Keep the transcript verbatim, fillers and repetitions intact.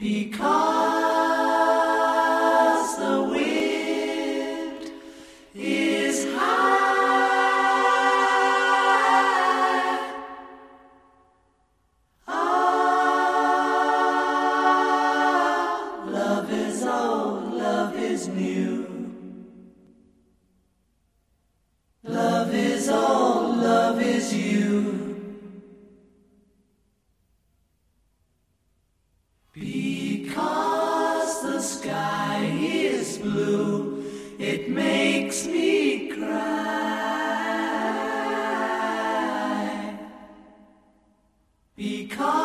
Because the wind is high. Ah, love is old, love is new. Love is old, love is you. Because the sky is blue, it makes me cry. Because